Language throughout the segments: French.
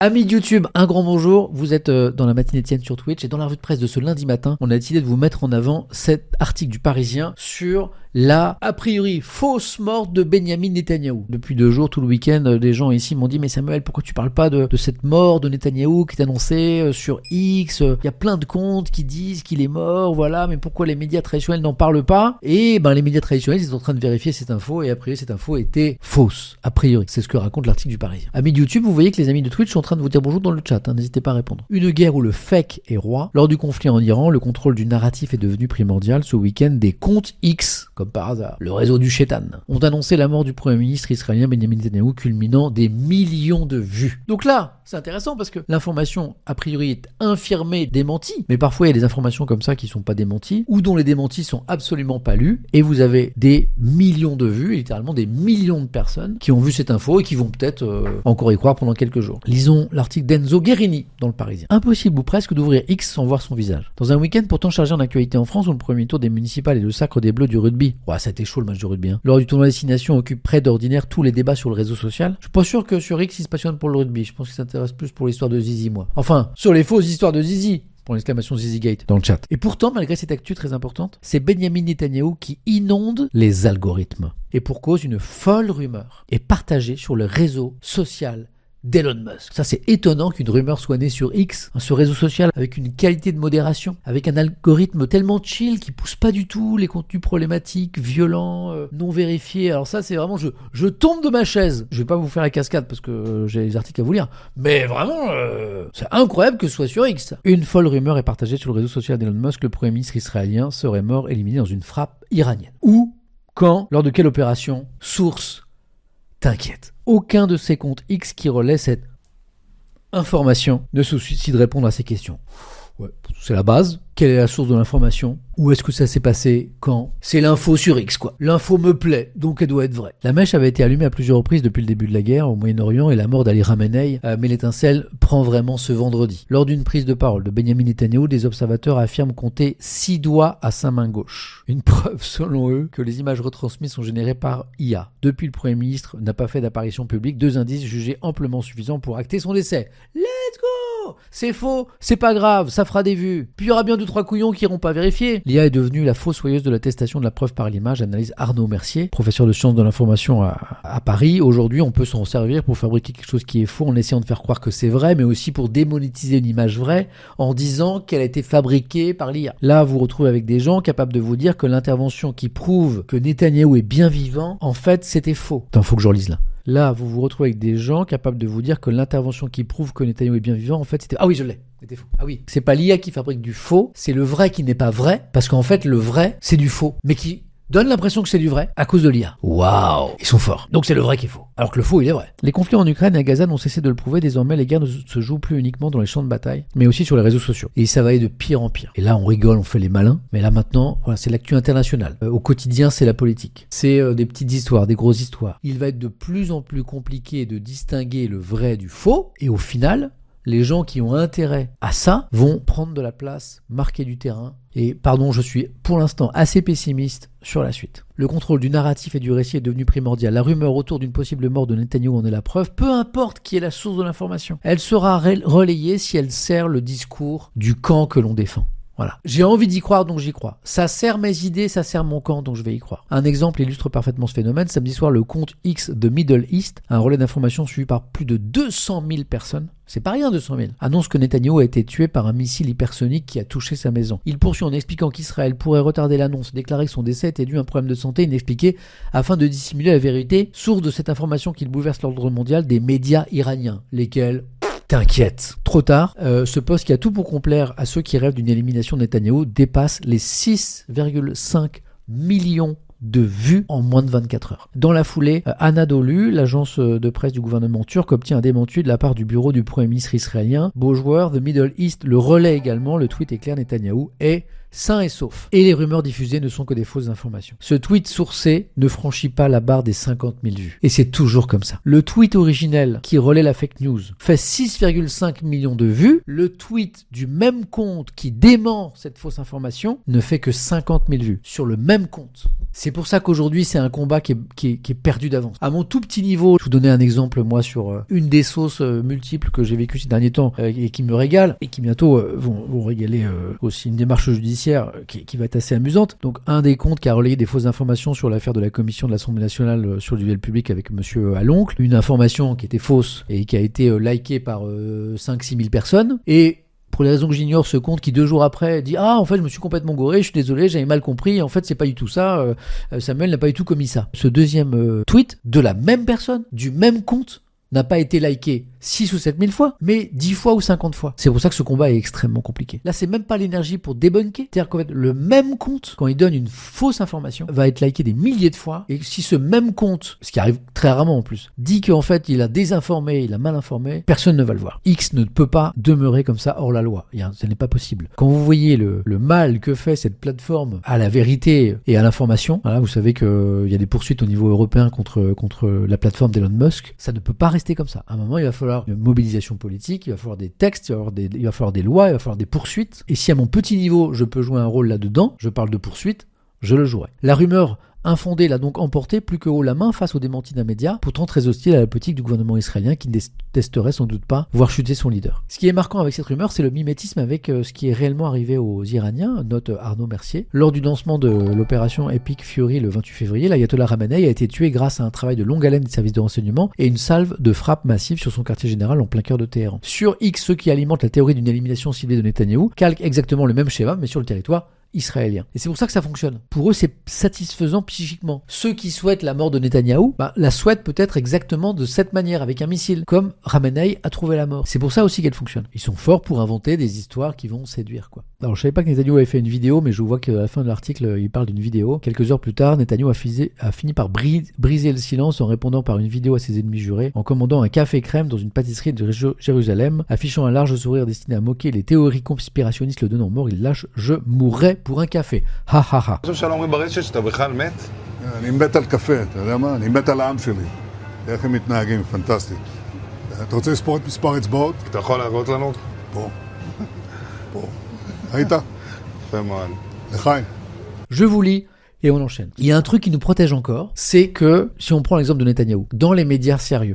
Amis de YouTube, un grand bonjour. Vous êtes dans la matinée Etienne sur Twitch et dans la revue de presse de ce lundi matin, on a décidé de vous mettre en avant cet article du Parisien sur la, a priori, fausse mort de Benyamin Netanyahou. Depuis 2 jours, tout le week-end, des gens ici m'ont dit « Mais Samuel, pourquoi tu parles pas de cette mort de Netanyahou qui est annoncée sur X ? Il y a plein de comptes qui disent qu'il est mort, voilà, mais pourquoi les médias traditionnels n'en parlent pas ?» Et les médias traditionnels, ils sont en train de vérifier cette info et a priori, cette info était fausse, a priori. C'est ce que raconte l'article du Parisien. Amis de YouTube, vous voyez que les amis de Twitch sont en train de vous dire bonjour dans le chat, n'hésitez pas à répondre. Une guerre où le fake est roi. Lors du conflit en Iran, le contrôle du narratif est devenu primordial. Ce week-end, des comptes X, comme par hasard, le réseau du Chétan, ont annoncé la mort du premier ministre israélien Benyamin Netanyahou, culminant des millions de vues. Donc là, c'est intéressant parce que l'information, a priori, est infirmée, démentie. Mais parfois, il y a des informations comme ça qui sont pas démenties, ou dont les démentis sont absolument pas lus, et vous avez des millions de vues, littéralement des millions de personnes qui ont vu cette info et qui vont peut-être encore y croire pendant quelques jours. Lisons l'article d'Enzo Guerini dans le Parisien. Impossible ou presque d'ouvrir X sans voir son visage. Dans un week-end pourtant chargé en actualité en France, où le premier tour des municipales et le sacre des Bleus du rugby. Ouais, ça a été chaud le match de rugby. Lors du tournoi Destination occupe près d'ordinaire tous les débats sur le réseau social. Je suis pas sûr que sur X il se passionne pour le rugby. Je pense qu'il s'intéresse plus pour l'histoire de Zizi, moi. Enfin, sur les fausses histoires de Zizi. Pour l'exclamation Zizigate dans le chat. Et pourtant, malgré cette actu très importante, c'est Benyamin Netanyahou qui inonde les algorithmes. Et pour cause, une folle rumeur est partagée sur le réseau social d'Elon Musk. Ça, c'est étonnant qu'une rumeur soit née sur X, ce réseau social avec une qualité de modération, avec un algorithme tellement chill qui pousse pas du tout les contenus problématiques, violents, non vérifiés. Alors ça, c'est vraiment, je tombe de ma chaise. Je vais pas vous faire la cascade parce que j'ai les articles à vous lire. Mais vraiment, c'est incroyable que ce soit sur X. Une folle rumeur est partagée sur le réseau social d'Elon Musk. Le premier ministre israélien serait mort, éliminé dans une frappe iranienne. Où, quand, lors de quelle opération? Source, t'inquiète. Aucun de ces comptes X qui relaient cette information ne se soucie de répondre à ces questions. Ouais, c'est la base. Quelle est la source de l'information? Où est-ce que ça s'est passé? Quand? C'est l'info sur X, quoi. L'info me plaît, donc elle doit être vraie. La mèche avait été allumée à plusieurs reprises depuis le début de la guerre au Moyen-Orient et la mort d'Ali Khamenei, mais l'étincelle prend vraiment ce vendredi. Lors d'une prise de parole de Benyamin Netanyahou, des observateurs affirment compter 6 doigts à sa main gauche. Une preuve, selon eux, que les images retransmises sont générées par IA. Depuis, le Premier ministre n'a pas fait d'apparition publique, 2 indices jugés amplement suffisants pour acter son décès. Let's go! C'est faux, c'est pas grave, ça fera des vues. Puis il y aura bien 2-3 couillons qui iront pas vérifier. L'IA est devenue la fossoyeuse de l'attestation de la preuve par l'image, analyse Arnaud Mercier, professeur de sciences de l'information à Paris. Aujourd'hui, on peut s'en servir pour fabriquer quelque chose qui est faux en essayant de faire croire que c'est vrai, mais aussi pour démonétiser une image vraie en disant qu'elle a été fabriquée par l'IA. Là, vous vous retrouvez avec des gens capables de vous dire que l'intervention qui prouve que Netanyahou est bien vivant, en fait, c'était faux. Attends, faut que je relise là. Là, vous vous retrouvez avec des gens capables de vous dire que l'intervention qui prouve que Netanyahou est bien vivant, en fait, c'était... Ah oui, je l'ai. C'était faux. Ah oui. C'est pas l'IA qui fabrique du faux, c'est le vrai qui n'est pas vrai, parce qu'en fait, le vrai, c'est du faux, mais qui donne l'impression que c'est du vrai à cause de l'IA. Waouh, ils sont forts. Donc c'est le vrai qui est faux, alors que le faux, il est vrai. Les conflits en Ukraine et à Gaza n'ont cessé de le prouver. Désormais, les guerres ne se jouent plus uniquement dans les champs de bataille, mais aussi sur les réseaux sociaux. Et ça va aller de pire en pire. Et là, on rigole, on fait les malins, mais là maintenant, voilà, c'est l'actu internationale. Au quotidien, c'est la politique. C'est des petites histoires, des grosses histoires. Il va être de plus en plus compliqué de distinguer le vrai du faux, et au final, les gens qui ont intérêt à ça vont prendre de la place, marquer du terrain. Et pardon, je suis pour l'instant assez pessimiste sur la suite. Le contrôle du narratif et du récit est devenu primordial. La rumeur autour d'une possible mort de Netanyahou en est la preuve. Peu importe qui est la source de l'information, elle sera relayée si elle sert le discours du camp que l'on défend. Voilà. J'ai envie d'y croire, donc j'y crois. Ça sert mes idées, ça sert mon camp, donc je vais y croire. Un exemple illustre parfaitement ce phénomène. Samedi soir, le compte X de Middle East, un relais d'information suivi par plus de 200 000 personnes, c'est pas rien 200 000, annonce que Netanyahou a été tué par un missile hypersonique qui a touché sa maison. Il poursuit en expliquant qu'Israël pourrait retarder l'annonce, déclarer que son décès était dû à un problème de santé inexpliqué afin de dissimuler la vérité, source de cette information qu'il bouleverse l'ordre mondial des médias iraniens, lesquels... T'inquiète. Trop tard, ce poste qui a tout pour complaire à ceux qui rêvent d'une élimination de Netanyahou dépasse les 6,5 millions de vues en moins de 24 heures. Dans la foulée, Anadolu, l'agence de presse du gouvernement turc, obtient un démenti de la part du bureau du premier ministre israélien. Beau joueur, The Middle East le relaie également. Le tweet est clair, Netanyahou est sain et sauf. Et les rumeurs diffusées ne sont que des fausses informations. Ce tweet sourcé ne franchit pas la barre des 50 000 vues. Et c'est toujours comme ça. Le tweet originel qui relaie la fake news fait 6,5 millions de vues. Le tweet du même compte qui dément cette fausse information ne fait que 50 000 vues sur le même compte. C'est pour ça qu'aujourd'hui, c'est un combat qui est perdu d'avance. À mon tout petit niveau, je vous donnais un exemple, moi, sur une des sauces multiples que j'ai vécues ces derniers temps et qui me régale et qui bientôt vont régaler aussi une démarche judiciaire qui va être assez amusante. Donc, un des comptes qui a relayé des fausses informations sur l'affaire de la commission de l'Assemblée nationale sur le duel public avec monsieur Aloncle, une information qui était fausse et qui a été likée par 5-6 000 personnes. Et pour les raisons que j'ignore, ce compte qui 2 jours après dit « Ah, en fait, je me suis complètement gouré, je suis désolé, j'avais mal compris, en fait, c'est pas du tout ça, Samuel n'a pas du tout commis ça. » Ce deuxième tweet de la même personne, du même compte, n'a pas été liké 6 ou 7 000 fois, mais 10 fois ou 50 fois. C'est pour ça que ce combat est extrêmement compliqué. Là, c'est même pas l'énergie pour débunker. C'est-à-dire qu'en fait, le même compte, quand il donne une fausse information, va être liké des milliers de fois. Et si ce même compte, ce qui arrive très rarement en plus, dit qu'en fait, il a désinformé, il a mal informé, personne ne va le voir. X ne peut pas demeurer comme ça hors la loi. Ce n'est pas possible. Quand vous voyez le mal que fait cette plateforme à la vérité et à l'information, voilà, vous savez qu'il y a des poursuites au niveau européen contre la plateforme d'Elon Musk, ça ne peut pas rester comme ça. À un moment, il va falloir une mobilisation politique, il va falloir des textes, il va falloir des lois, il va falloir des poursuites. Et si à mon petit niveau, je peux jouer un rôle là-dedans, je parle de poursuite, je le jouerai. La rumeur infondée l'a donc emporté plus que haut la main face aux démentis d'un média, pourtant très hostile à la politique du gouvernement israélien qui ne détesterait sans doute pas voir chuter son leader. Ce qui est marquant avec cette rumeur, c'est le mimétisme avec ce qui est réellement arrivé aux Iraniens, note Arnaud Mercier. Lors du lancement de l'opération Epic Fury le 28 février, l'ayatollah Khamenei a été tué grâce à un travail de longue haleine des services de renseignement et une salve de frappes massives sur son quartier général en plein cœur de Téhéran. Sur X, ceux qui alimentent la théorie d'une élimination ciblée de Netanyahou calquent exactement le même schéma, mais sur le territoire israélien. Et c'est pour ça que ça fonctionne. Pour eux, c'est satisfaisant psychiquement. Ceux qui souhaitent la mort de Netanyahou, la souhaitent peut-être exactement de cette manière, avec un missile, comme Khamenei a trouvé la mort. C'est pour ça aussi qu'elle fonctionne. Ils sont forts pour inventer des histoires qui vont séduire, quoi. Alors, je savais pas que Netanyahou avait fait une vidéo, mais je vois qu'à la fin de l'article, il parle d'une vidéo. Quelques heures plus tard, Netanyahou a fini par briser le silence en répondant par une vidéo à ses ennemis jurés, en commandant un café crème dans une pâtisserie de Jérusalem, affichant un large sourire destiné à moquer les théories conspirationnistes le donnant mort. Il lâche « Je mourrai pour un café ». Ha ha ha. אני חושב שלא אומרים ברשת שאתה בכלל מת? אני מת על קפה, אתה יודע מה? אני מת על העם שלי. איך הם מתנהגים, פנטסטי. אתה רוצה לספור את מספר אצבעות? אתה יכול להראות לנו? פה. פה. ראית? יפה מאוד. לחיים. Je vous lis et on enchaîne. Il y a un truc qui nous protège encore, c'est que, si on prend l'exemple de Netanyahou, dans les médias sérieux,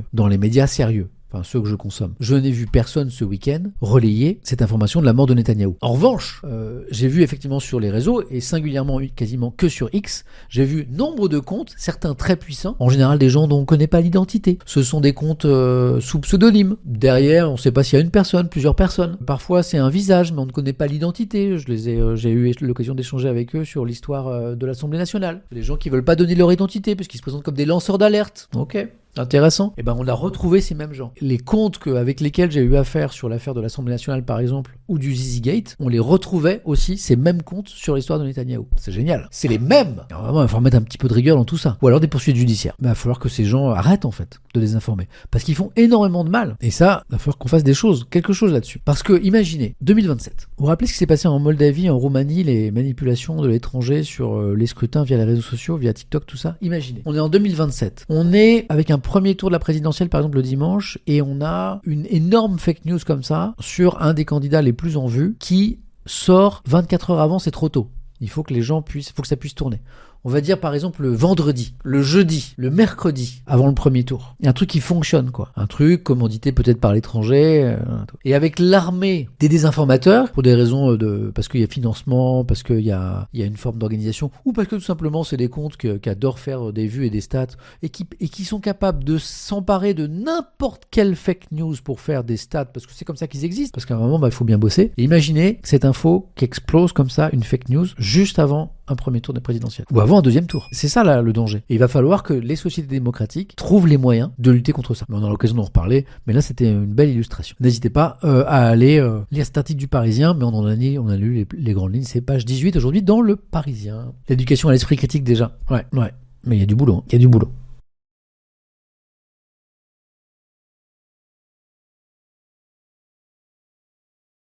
enfin ceux que je consomme, je n'ai vu personne ce week-end relayer cette information de la mort de Netanyahou. En revanche, j'ai vu effectivement sur les réseaux, et singulièrement quasiment que sur X, j'ai vu nombre de comptes, certains très puissants, en général des gens dont on ne connaît pas l'identité. Ce sont des comptes sous pseudonyme. Derrière, on ne sait pas s'il y a une personne, plusieurs personnes. Parfois c'est un visage, mais on ne connaît pas l'identité. J'ai eu l'occasion d'échanger avec eux sur l'histoire de l'Assemblée nationale. Les gens qui veulent pas donner leur identité, parce qu'ils se présentent comme des lanceurs d'alerte. Ok. Intéressant. Et on a retrouvé ces mêmes gens. Les comptes avec lesquels j'ai eu affaire sur l'affaire de l'Assemblée nationale, par exemple, ou du Zizigate, on les retrouvait aussi, ces mêmes comptes, sur l'histoire de Netanyahou. C'est génial. C'est les mêmes. Alors vraiment, il faut remettre un petit peu de rigueur dans tout ça. Ou alors des poursuites judiciaires. Mais il va falloir que ces gens arrêtent, en fait, de les informer. Parce qu'ils font énormément de mal. Et ça, il va falloir qu'on fasse quelque chose là-dessus. Parce que, imaginez, 2027. Vous vous rappelez ce qui s'est passé en Moldavie, en Roumanie, les manipulations de l'étranger sur les scrutins via les réseaux sociaux, via TikTok, tout ça. Imaginez. On est en 2027. On est avec un premier tour de la présidentielle, par exemple, le dimanche, et on a une énorme fake news comme ça sur un des candidats les plus en vue qui sort 24 heures avant, c'est trop tôt. Il faut que les gens faut que ça puisse tourner. On va dire par exemple le vendredi, le jeudi, le mercredi, avant le premier tour. Il y a un truc qui fonctionne, quoi. Un truc commandité peut-être par l'étranger. Et avec l'armée des désinformateurs, pour des raisons parce qu'il y a financement, parce qu'il y a une forme d'organisation, ou parce que tout simplement c'est des comptes qui adorent faire des vues et des stats, et qui sont capables de s'emparer de n'importe quelle fake news pour faire des stats, parce que c'est comme ça qu'ils existent, parce qu'à un moment, il faut bien bosser. Et imaginez cette info qui explose comme ça, une fake news, juste avant un premier tour de présidentielle. Ou avant un deuxième tour. C'est ça là le danger. Et il va falloir que les sociétés démocratiques trouvent les moyens de lutter contre ça. Mais on aura l'occasion d'en reparler, mais là c'était une belle illustration. N'hésitez pas à aller lire cet article du Parisien, mais on a lu les grandes lignes, c'est page 18 aujourd'hui dans le Parisien. L'éducation à l'esprit critique déjà. Ouais. Mais il y a du boulot.